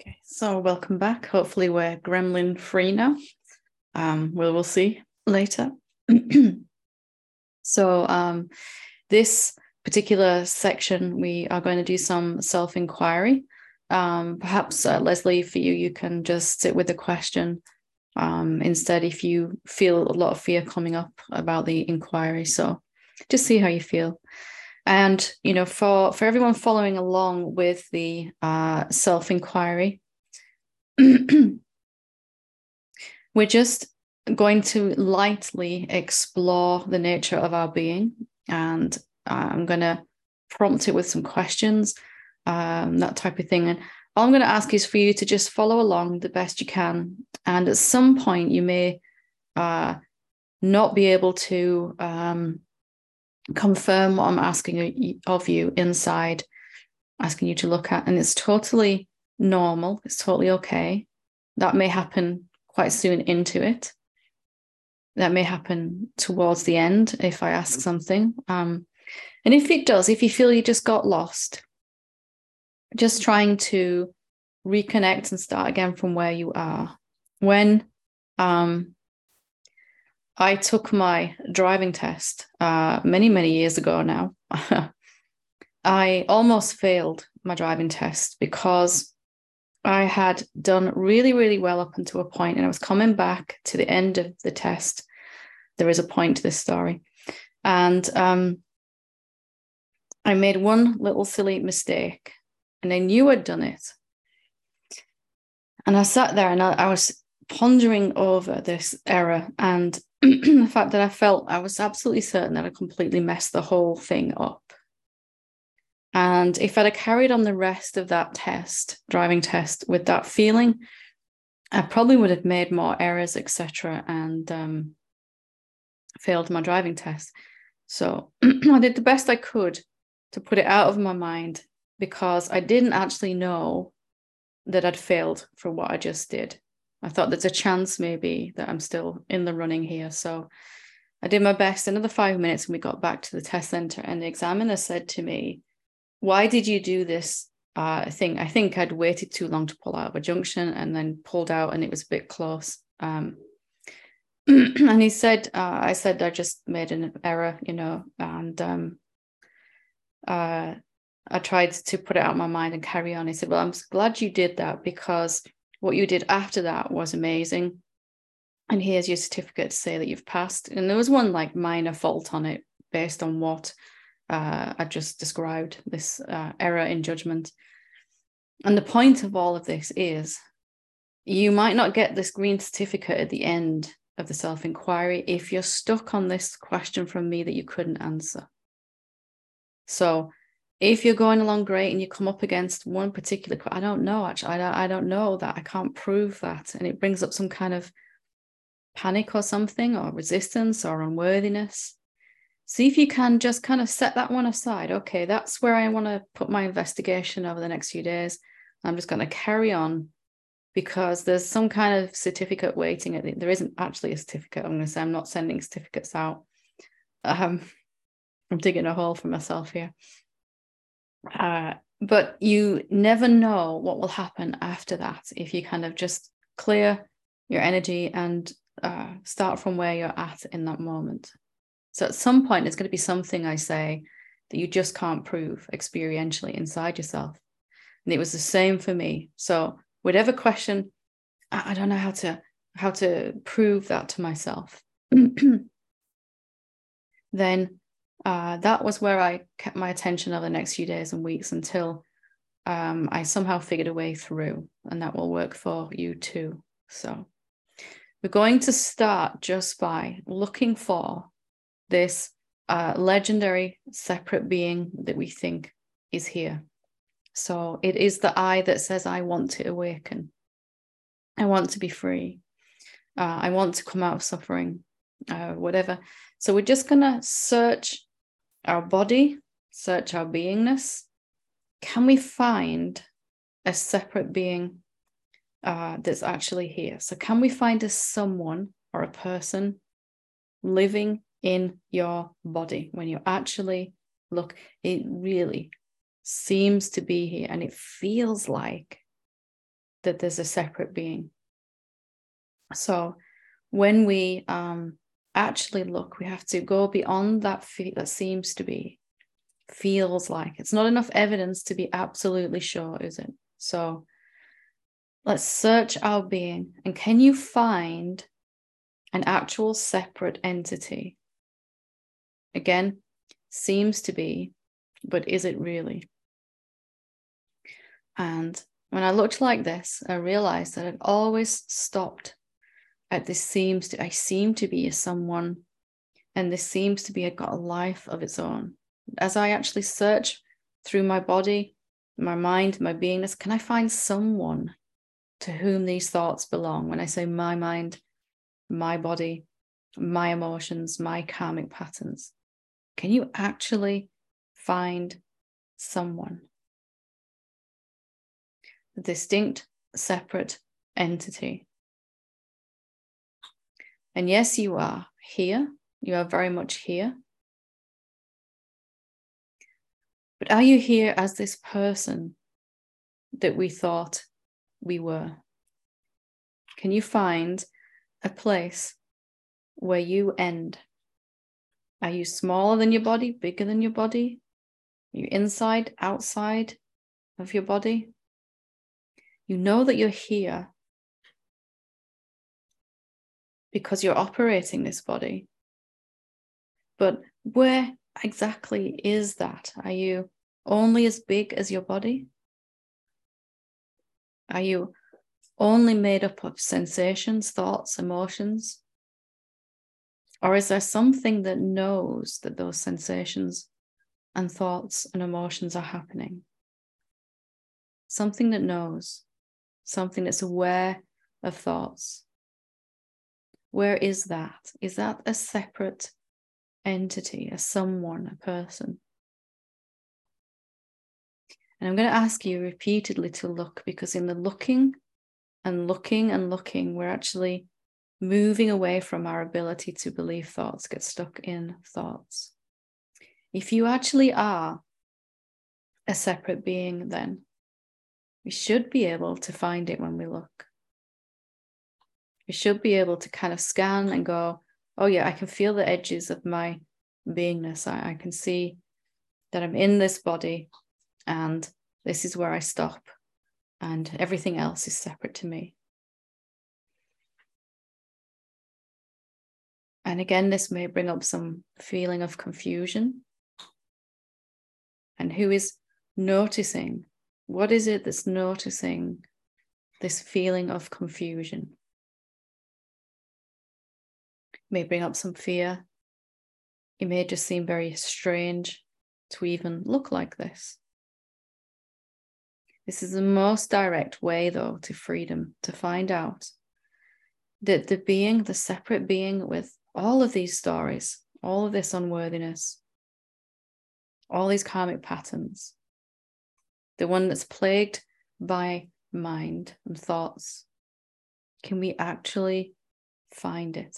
Okay, so welcome back. Hopefully we're gremlin free now. We'll see later. So this particular section, we are going to do some self-inquiry. Perhaps Leslie, for you can just sit with the question instead if you feel a lot of fear coming up about the inquiry. So just see how you feel. And, you know, for everyone following along with the self-inquiry, we're just going to lightly explore the nature of our being. And I'm going to prompt it with some questions, that type of thing. And all I'm going to ask is for you to just follow along the best you can. And at some point, you may not be able to confirm what I'm asking of you inside, asking you to look at. And it's totally normal. It's totally okay. That may happen quite soon into it. That may happen towards the end if I ask something. And if it does, if you feel you just got lost, just trying to reconnect and start again from where you are. When I took my driving test many, many years ago now, I almost failed my driving test because I had done really, really well up until a point, and I was coming back to the end of the test. There is a point to this story. And I made one little silly mistake, and I knew I'd done it. And I sat there and I was pondering over this error and the fact that I was absolutely certain that I completely messed the whole thing up. And if I'd have carried on the rest of that driving test, with that feeling, I probably would have made more errors, etc., and failed my driving test. So I did the best I could to put it out of my mind, because I didn't actually know that I'd failed for what I just did. I thought there's a chance maybe that I'm still in the running here. So I did my best. Another 5 minutes and we got back to the test center, and the examiner said to me, "Why did you do this thing?" I think I'd waited too long to pull out of a junction and then pulled out, and it was a bit close. And he said, I said, I just made an error, and I tried to put it out of my mind and carry on. He said, "Well, I'm glad you did that, because what you did after that was amazing. And here's your certificate to say that you've passed." And there was one like minor fault on it based on what I just described, this error in judgment. And the point of all of this is, you might not get this green certificate at the end of the self-inquiry if you're stuck on this question from me that you couldn't answer. So if you're going along great and you come up against one particular, I don't know, actually, I don't know that, I can't prove that. And it brings up some kind of panic or something, or resistance or unworthiness. See if you can just kind of set that one aside. Okay, that's where I want to put my investigation over the next few days. I'm just going to carry on, because there's some kind of certificate waiting. There isn't actually a certificate. I'm going to say I'm not sending certificates out. I'm digging a hole for myself here. But you never know what will happen after that if you kind of just clear your energy and start from where you're at in that moment. So at some point, it's going to be something I say that you just can't prove experientially inside yourself. And it was the same for me. So whatever question, I don't know how to prove that to myself. Then that was where I kept my attention over the next few days and weeks, until I somehow figured a way through, and that will work for you too. So we're going to start just by looking for this legendary separate being that we think is here. So it is the I that says, I want to awaken. I want to be free. I want to come out of suffering, whatever. So we're just going to search our body, search our beingness. Can we find a separate being that's actually here? So can we find a someone or a person living in your body? When you actually look, it really seems to be here, and it feels like that there's a separate being. So when we actually look, we have to go beyond that that seems to be, feels like. It's not enough evidence to be absolutely sure, is it? So let's search our being. And can you find an actual separate entity? Again, seems to be, but is it really? And when I looked like this, I realized that it always stopped at this I seem to be someone, and this seems to be got a life of its own. As I actually search through my body, my mind, my beingness, can I find someone to whom these thoughts belong? When I say my mind, my body, my emotions, my karmic patterns, can you actually find someone? A distinct, separate entity. And yes, you are here. You are very much here. But are you here as this person that we thought we were? Can you find a place where you end? Are you smaller than your body, bigger than your body? Are you inside, outside of your body? You know that you're here because you're operating this body. But where exactly is that? Are you only as big as your body? Are you only made up of sensations, thoughts, emotions? Or is there something that knows that those sensations and thoughts and emotions are happening? Something that knows, something that's aware of thoughts. Where is that? Is that a separate entity, a someone, a person? And I'm going to ask you repeatedly to look, because in the looking and looking and looking, we're actually moving away from our ability to believe thoughts, get stuck in thoughts. If you actually are a separate being, then we should be able to find it when we look. We should be able to kind of scan and go, oh yeah, I can feel the edges of my beingness. I can see that I'm in this body and this is where I stop and everything else is separate to me. And again, this may bring up some feeling of confusion. And who is noticing? What is it that's noticing this feeling of confusion? It may bring up some fear. It may just seem very strange to even look like this. This is the most direct way, though, to freedom, to find out that the being, the separate being with all of these stories, all of this unworthiness, all these karmic patterns, the one that's plagued by mind and thoughts, can we actually find it?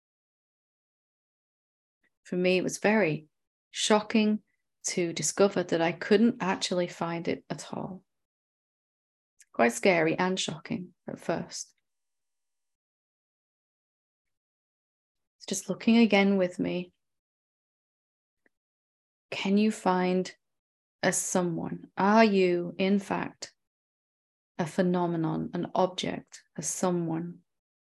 For me, it was very shocking to discover that I couldn't actually find it at all. Quite scary and shocking at first. So just looking again with me, can you find a someone? Are you, in fact, a phenomenon, an object, a someone?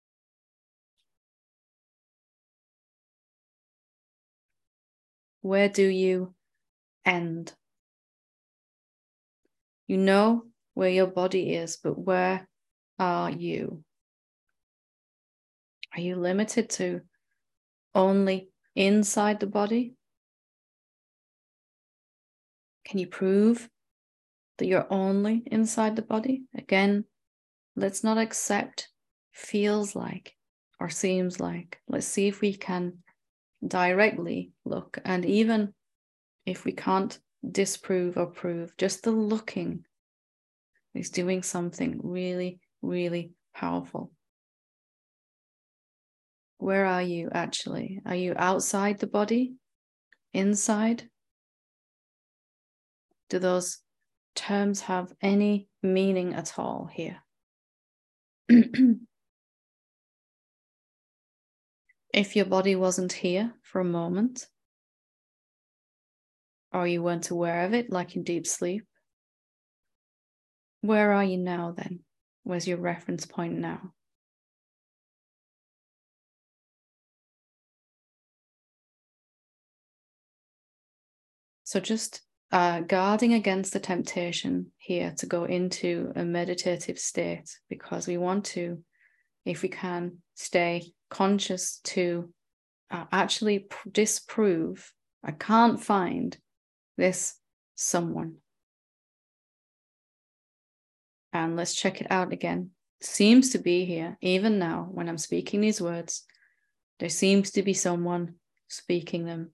Where do you end? You know where your body is, but where are you? Are you limited to only inside the body? Can you prove that you're only inside the body? Again, let's not accept feels like or seems like. Let's see if we can directly look. And even if we can't disprove or prove, just the looking is doing something really, really powerful. Where are you actually? Are you outside the body? Inside? Do those terms have any meaning at all here? If your body wasn't here for a moment, or you weren't aware of it, like in deep sleep, where are you now then? Where's your reference point now? So just guarding against the temptation here to go into a meditative state, because we want to, if we can, stay conscious to actually disprove, I can't find this someone. And let's check it out again. Seems to be here, even now when I'm speaking these words, there seems to be someone speaking them.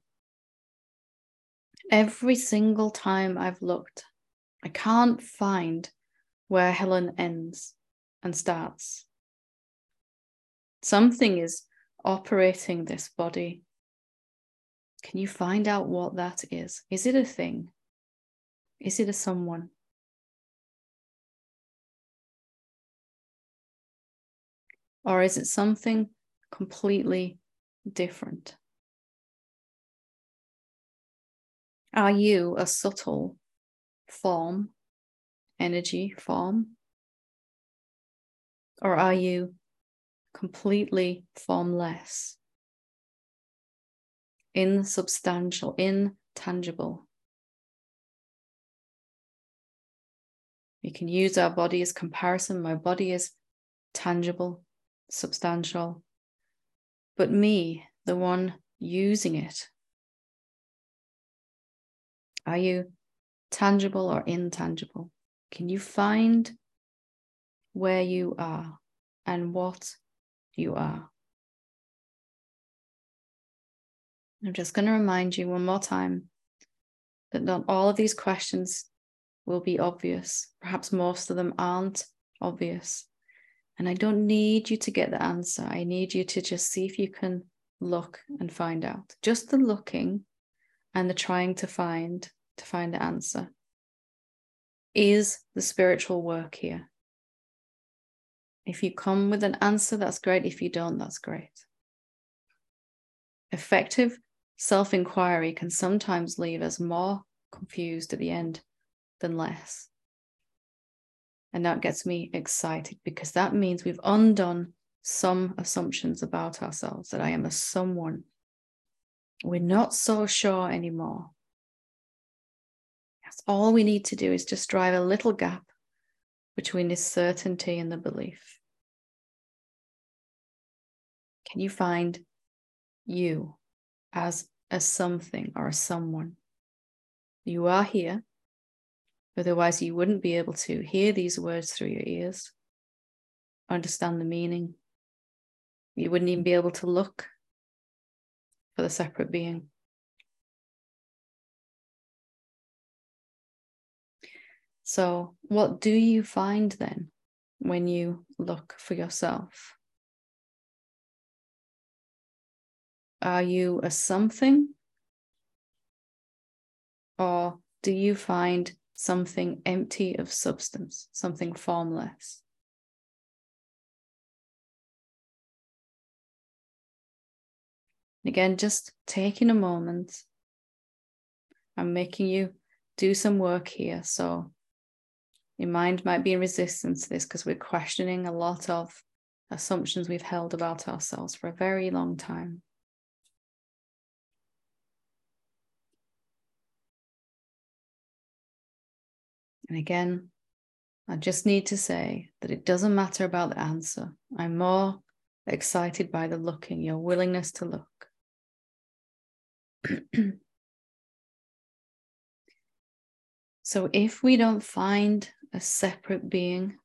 Every single time I've looked, I can't find where Helen ends and starts. Something is operating this body. Can you find out what that is? Is it a thing? Is it a someone? Or is it something completely different? Are you a subtle form, energy form? Or are you completely formless, insubstantial, intangible? You can use our body as comparison. My body is tangible, substantial. But me, the one using it, are you tangible or intangible? Can you find where you are and what you are? I'm just going to remind you one more time that not all of these questions will be obvious. Perhaps most of them aren't obvious. And I don't need you to get the answer. I need you to just see if you can look and find out. Just the looking and the trying to find the answer is the spiritual work here. If you come with an answer, that's great. If you don't, that's great. Effective self-inquiry can sometimes leave us more confused at the end than less. And that gets me excited, because that means we've undone some assumptions about ourselves, that I am a someone. We're not so sure anymore. That's all we need to do, is just drive a little gap between this certainty and the belief. Can you find you as a something or a someone? You are here. Otherwise, you wouldn't be able to hear these words through your ears, understand the meaning. You wouldn't even be able to look for the separate being. So, what do you find then when you look for yourself? Are you a something? Or do you find something empty of substance, something formless? Again, just taking a moment. I'm making you do some work here. So your mind might be in resistance to this, because we're questioning a lot of assumptions we've held about ourselves for a very long time. And again, I just need to say that it doesn't matter about the answer. I'm more excited by the looking, your willingness to look. So if we don't find a separate being,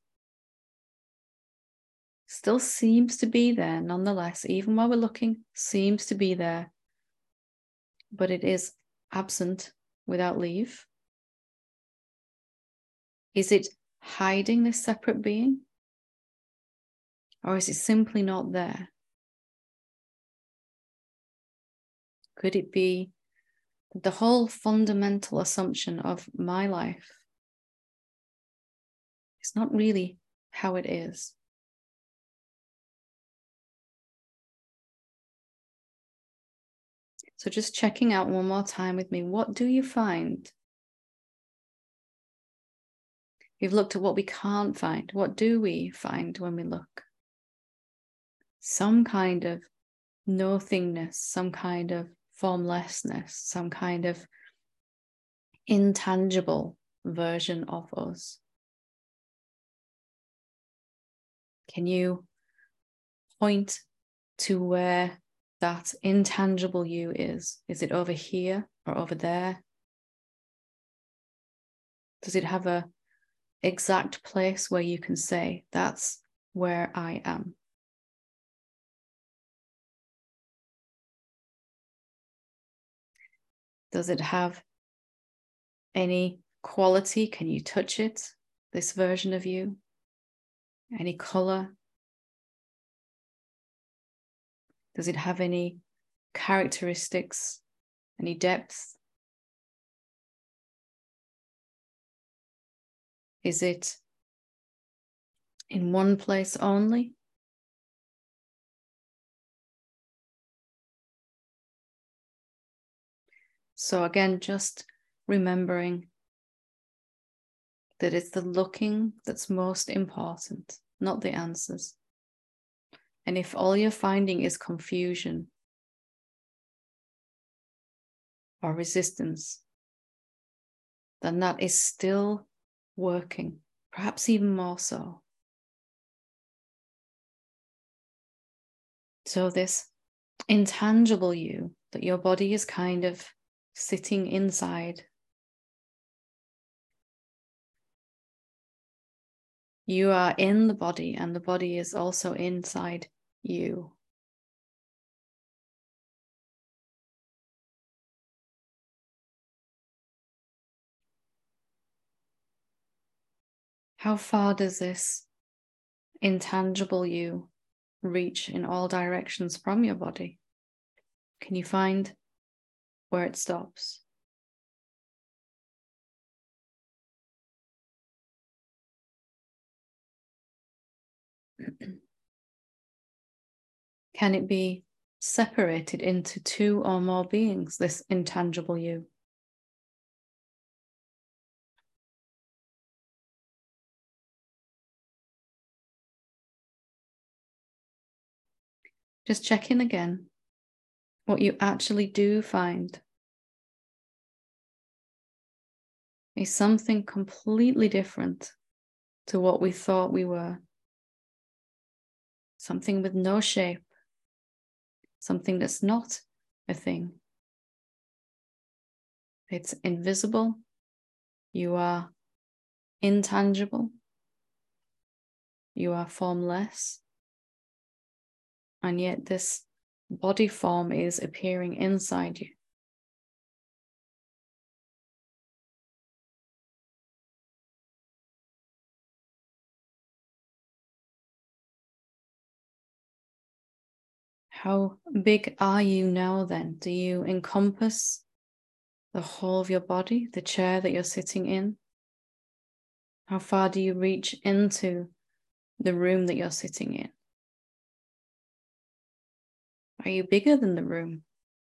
still seems to be there nonetheless, even while we're looking, seems to be there, but it is absent without leave. Is it hiding this separate being? Or is it simply not there? Could it be the whole fundamental assumption of my life is not really how it is? So just checking out one more time with me. What do you find? We've looked at what we can't find. What do we find when we look? Some kind of nothingness, some kind of formlessness, some kind of intangible version of us. Can you point to where that intangible you is? Is it over here or over there? Does it have an exact place where you can say, that's where I am? Does it have any quality? Can you touch it, this version of you? Any color? Does it have any characteristics, any depth? Is it in one place only? So again, just remembering that it's the looking that's most important, not the answers. And if all you're finding is confusion or resistance, then that is still working, perhaps even more so. So this intangible you that your body is kind of sitting inside, you are in the body and the body is also inside you. How far does this intangible you reach in all directions from your body? Can you find where it stops? Can it be separated into two or more beings, this intangible you? Just check in again. What you actually do find is something completely different to what we thought we were. Something with no shape. Something that's not a thing. It's invisible. You are intangible. You are formless. And yet this body form is appearing inside you. How big are you now then? Do you encompass the whole of your body, the chair that you're sitting in? How far do you reach into the room that you're sitting in? Are you bigger than the room?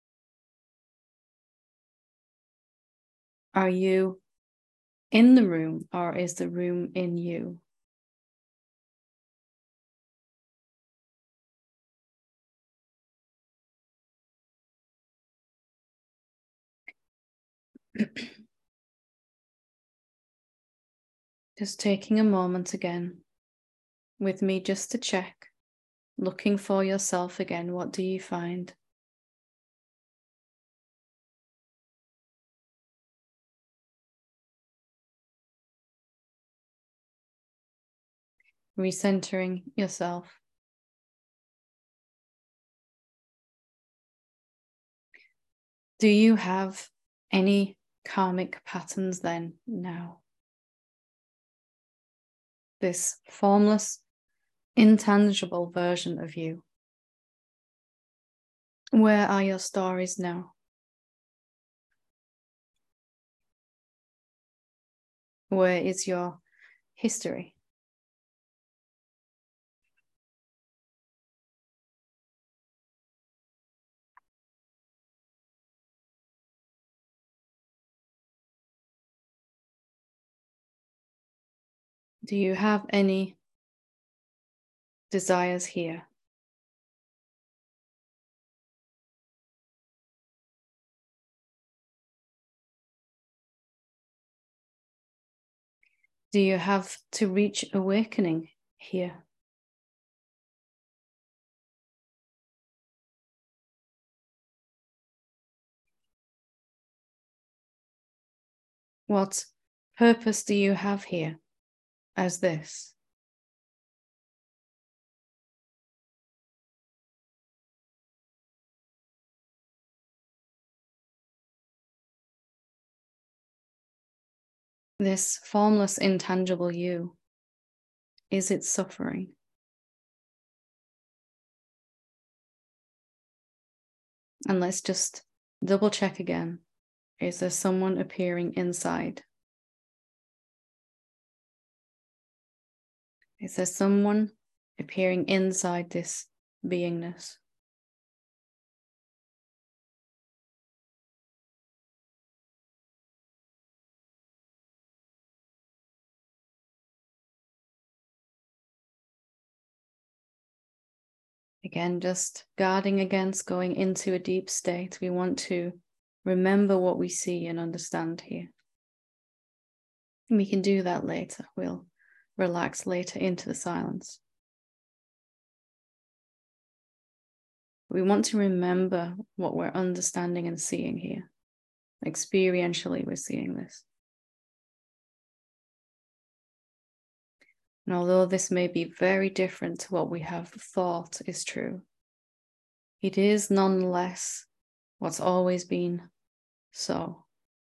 Are you in the room or is the room in you? Just taking a moment again with me just to check, looking for yourself again. What do you find? Recentering yourself. Do you have any karmic patterns then now? This formless, intangible version of you. Where are your stories now? Where is your history? Do you have any desires here? Do you have to reach awakening here? What purpose do you have here as this? This formless, intangible you, is it suffering? And let's just double check again. Is there someone appearing inside? Is there someone appearing inside this beingness? Again, just guarding against going into a deep state. We want to remember what we see and understand here. And we can do that later. We'll relax later into the silence. We want to remember what we're understanding and seeing here. Experientially, we're seeing this. And although this may be very different to what we have thought is true, it is nonetheless what's always been so.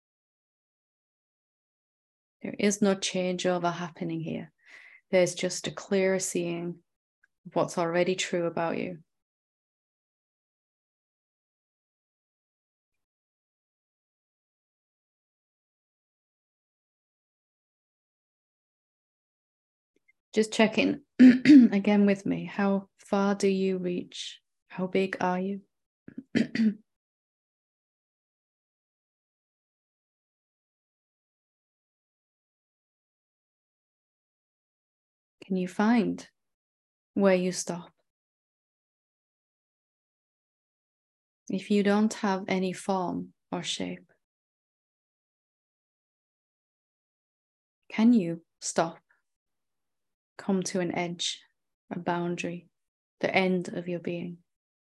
There is no changeover happening here. There's just a clearer seeing of what's already true about you. Just check in again with me. How far do you reach? How big are you? Can you find where you stop? If you don't have any form or shape, can you stop? Come to an edge, a boundary, the end of your being.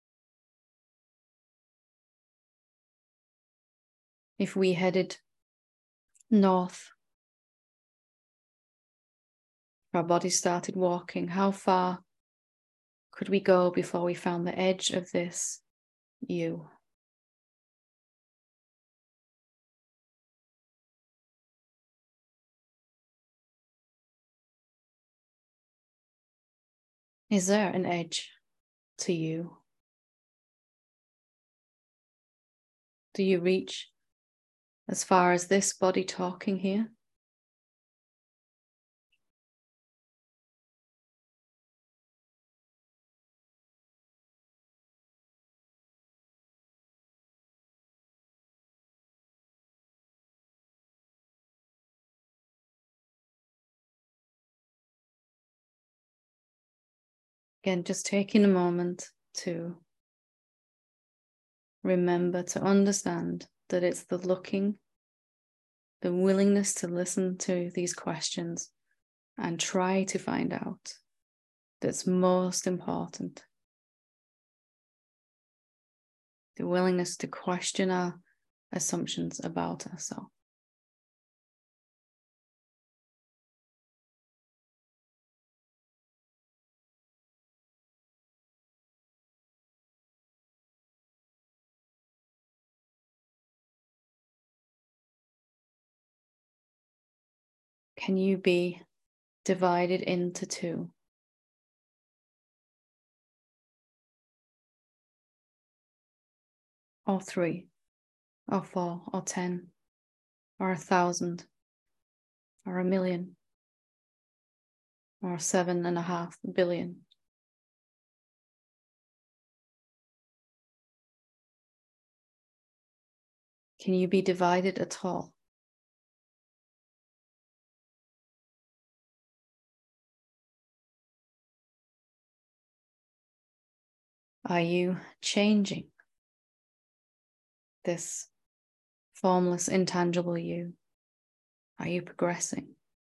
If we headed north, our body started walking, how far could we go before we found the edge of this you? Is there an edge to you? Do you reach as far as this body talking here? Again, just taking a moment to remember to understand that it's the looking, the willingness to listen to these questions and try to find out that's most important. The willingness to question our assumptions about ourselves. Can you be divided into two? Or three, or four, or 10, or 1,000, or 1,000,000, or 7.5 billion? Can you be divided at all? Are you changing this formless, intangible you? Are you progressing?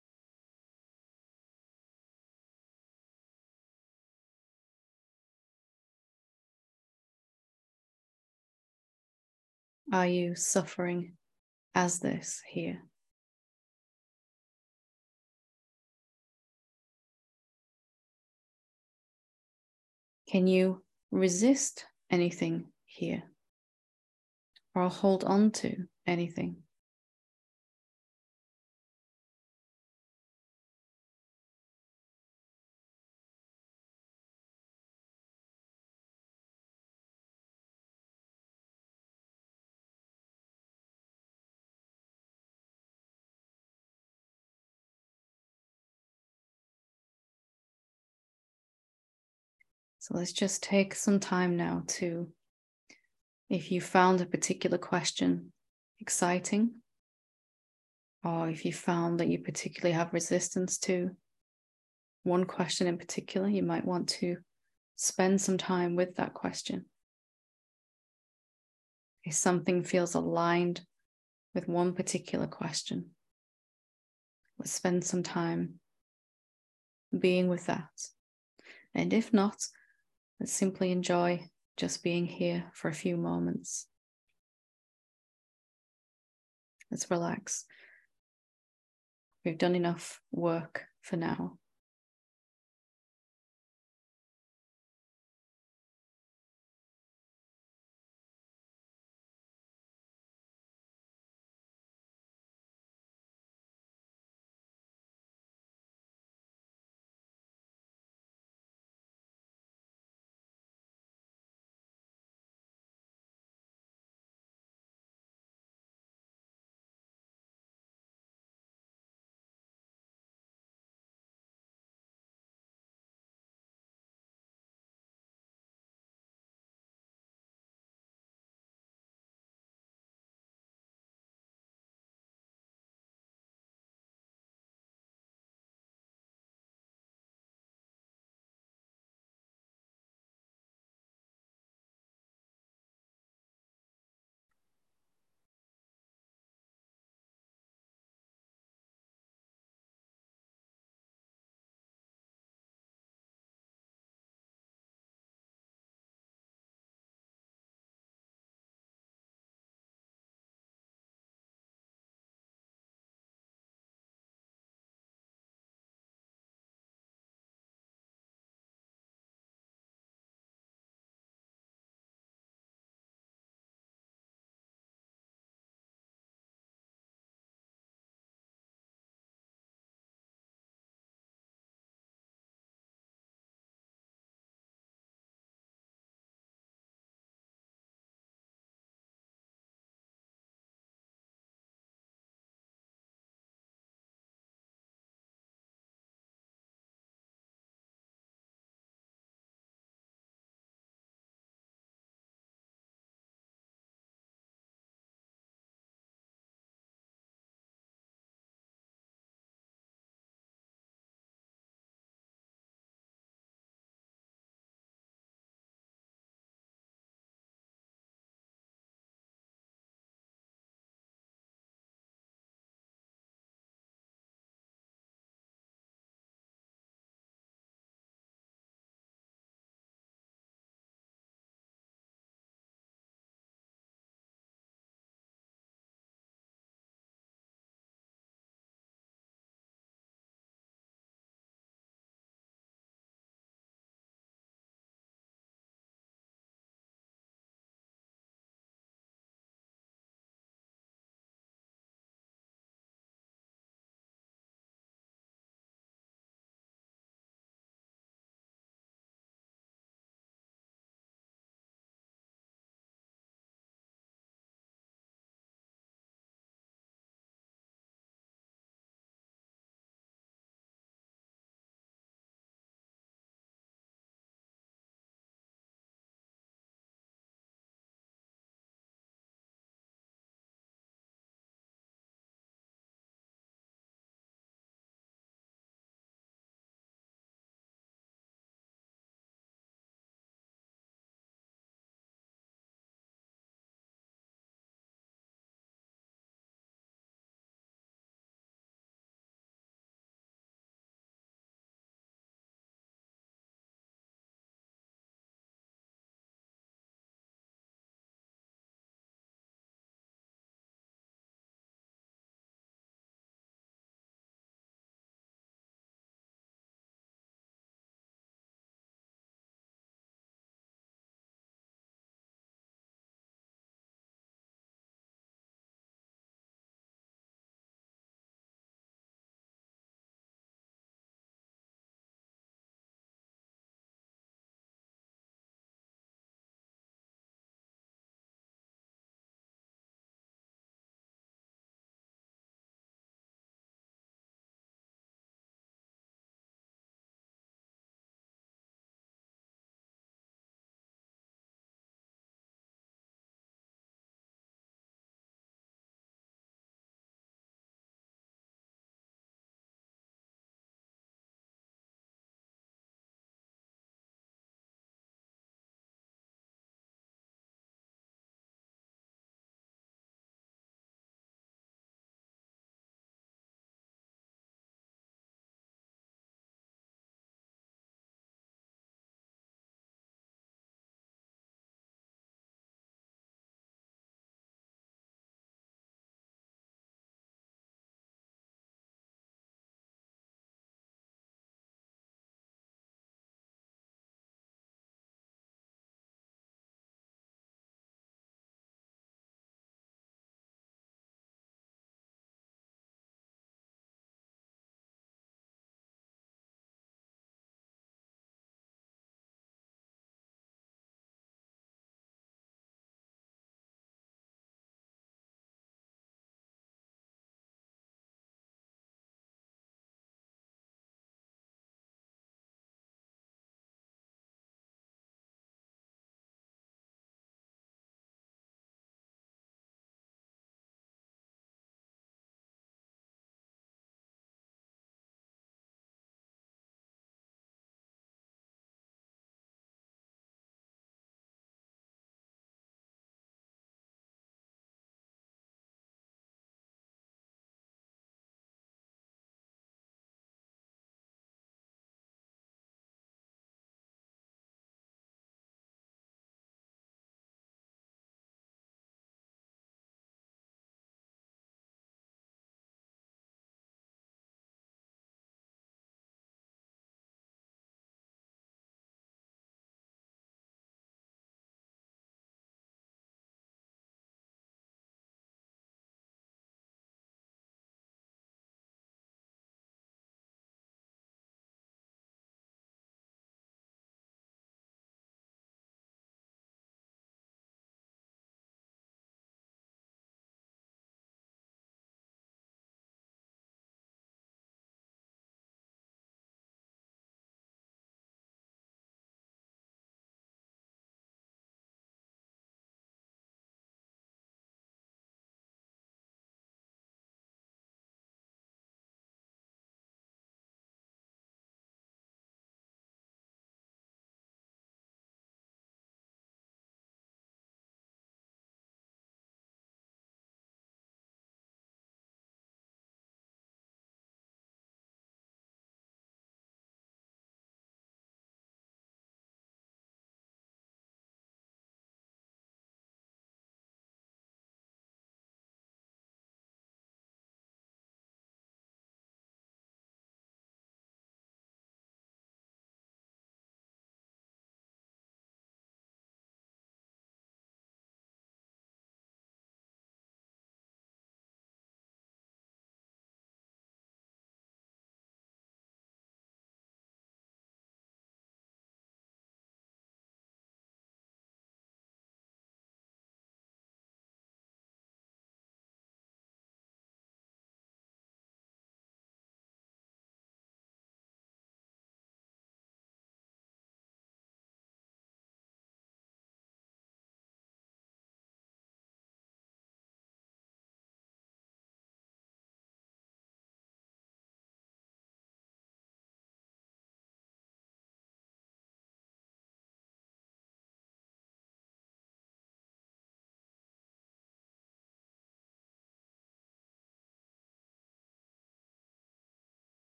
Are you suffering as this here? Can you resist anything here? Or hold on to anything? So let's just take some time now to, if you found a particular question exciting, or if you found that you particularly have resistance to one question in particular, you might want to spend some time with that question. If something feels aligned with one particular question, let's spend some time being with that. And if not, let's simply enjoy just being here for a few moments. Let's relax. We've done enough work for now.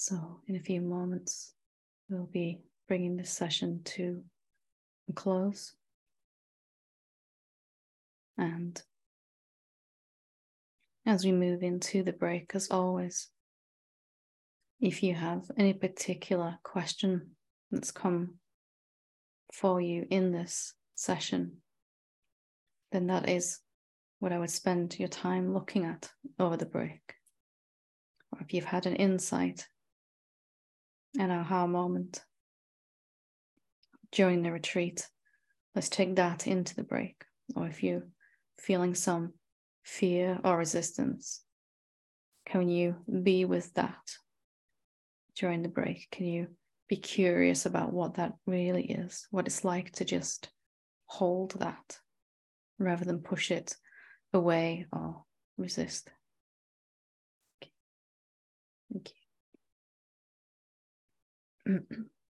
So in a few moments, we'll be bringing this session to a close. And as we move into the break, as always, if you have any particular question that's come for you in this session, then that is what I would spend your time looking at over the break. Or if you've had an insight, an aha moment during the retreat, let's take that into the break. Or if you're feeling some fear or resistance, can you be with that during the break? Can you be curious about what that really is, what it's like to just hold that rather than push it away or resist? Okay. Thank you.